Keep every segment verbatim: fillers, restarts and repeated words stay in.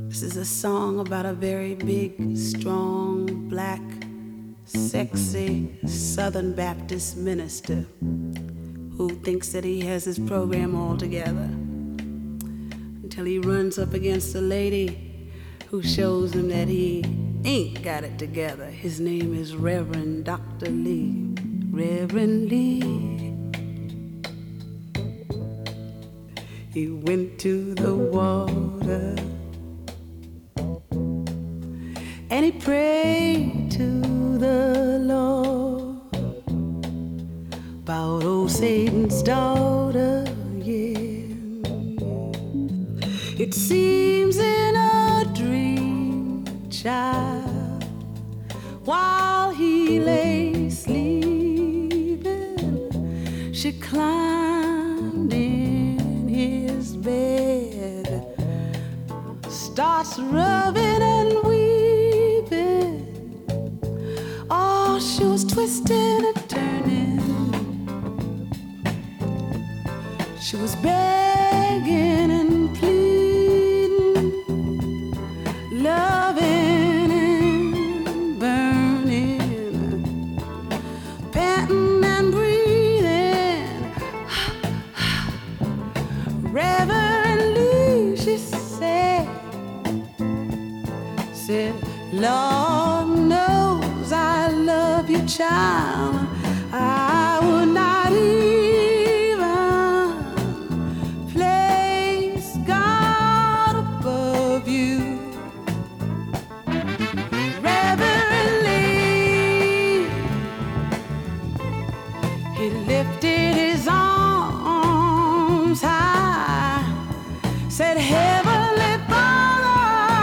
This is a song about a very big, strong, black, sexy Southern Baptist minister who thinks that he has his program all together until he runs up against a lady who shows him that he ain't got it together. His name is Reverend Doctor Lee. Reverend Lee. He went to the water and he prayed to the Lord about old Satan's daughter, yeah. It seems in a dream, child, while he lay sleeping, she climbed in his bed, starts rubbing and weeping. Oh, she was twisting and turning. She was begging and pleading, loving and burning, panting and breathing. Reverend Lee, she said, said, Lord knows I love you, child. I would not even place God above you. Reverend Lee, he lifted his arms high, said, Heavenly Father,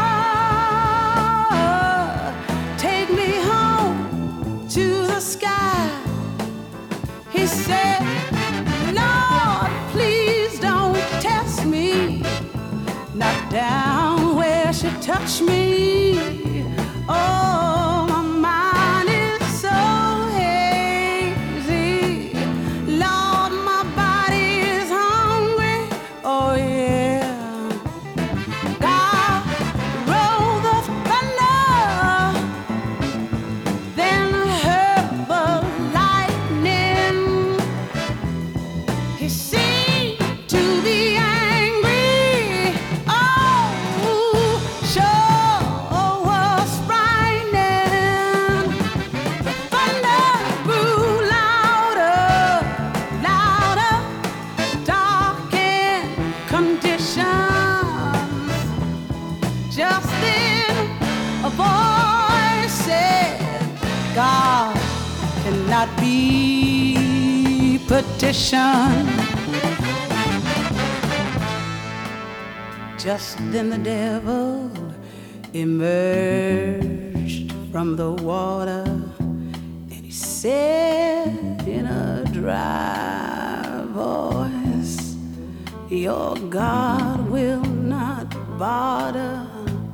take me home to the sky. He said, Lord, please don't test me, not down where she touched me. Oh, my mind is so hazy. Lord, my body is hungry. Oh, yeah. God rolled the thunder, then heard the lightning. He seemed to be angry. Oh, sure was frightening. The thunder grew louder, louder, darkened conditions. Just then a voice said, God cannot be petitioned. Just then the devil emerged from the water, and he said in a dry voice, your God will not bother.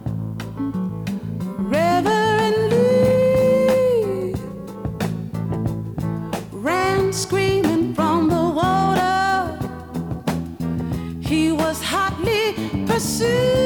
Reverend Lee ran screaming from the water. He was hotly pursued.